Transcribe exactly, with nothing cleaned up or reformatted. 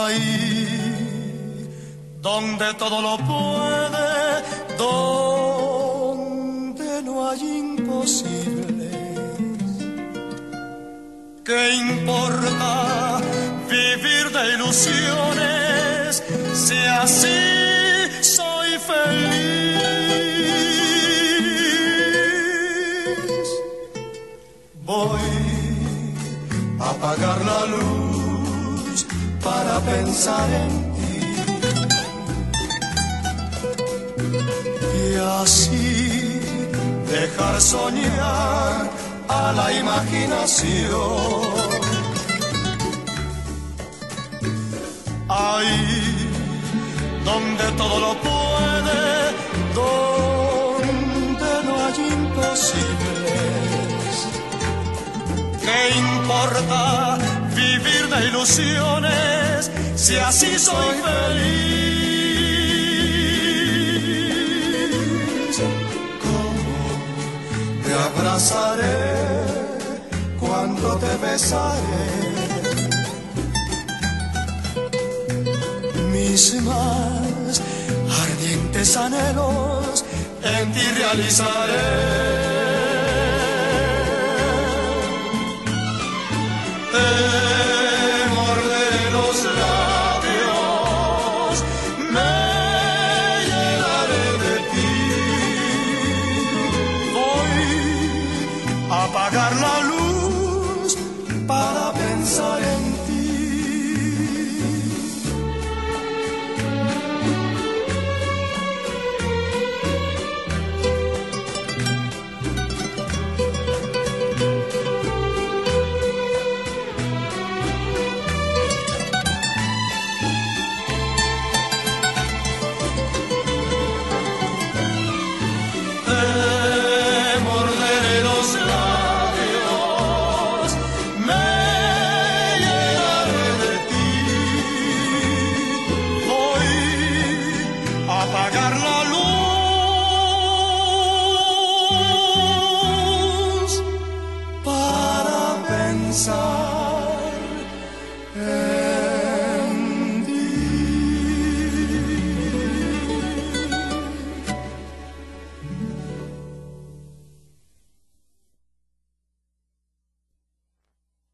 Ahí donde todo lo puede, donde no hay imposibles. ¿Qué importa vivir de ilusiones si así soy feliz? Voy a apagar la luz para pensar en ti y así dejar soñar a la imaginación. Ahí donde todo lo puede, donde no hay imposibles. ¿Qué importa vivir de ilusiones si así soy feliz? ¿Cómo te abrazaré cuando te besaré? Mis más ardientes anhelos en ti realizaré. Te morderé los labios, me llenaré de ti. Voy a apagar la luz para pensar en ti. Apagar